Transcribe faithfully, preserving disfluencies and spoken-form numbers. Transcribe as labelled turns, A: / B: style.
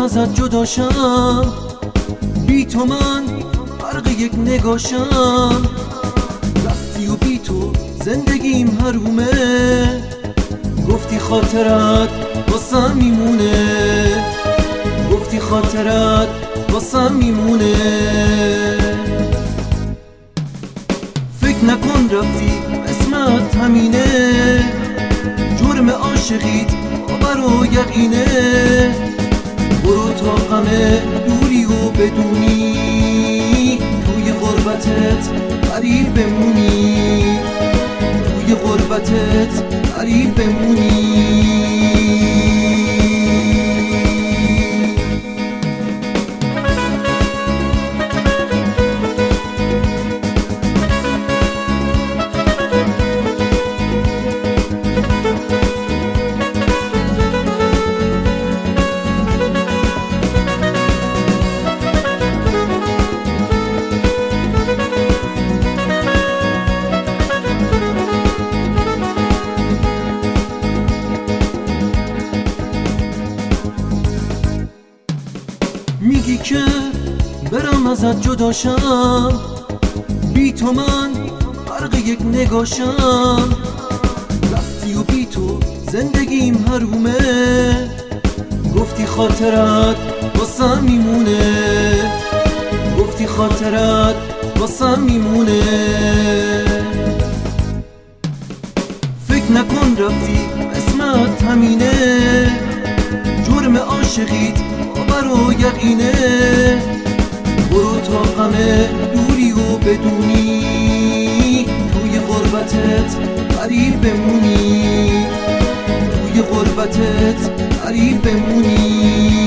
A: ازت جداشم، بی تو من غرق یک نگاشم. رفتی و بی تو زندگیم حرومه، گفتی خاطرت واسم میمونه، گفتی خاطرت واسم میمونه. فکر نکن رفتی قسمت همینه، جرم عاشقیت باور و یقینه. برو تا غم دوری و بدونی، توی غربتت غریب بمونی، توی غربتت غریب بمونی. میگی که برم ازت جداشم، بی تو من غرق یک نگاشم. رفتی و بی تو زندگیم حرومه، گفتی خاطرت واسم میمونه، گفتی خاطرت واسم میمونه. فکر نکن رفتی قسمت همینه، جرم عاشقیت باور و یقینه. برو تا غم دوری و بدونی، توی غربتت غریب بمونی، توی غربتت غریب بمونی.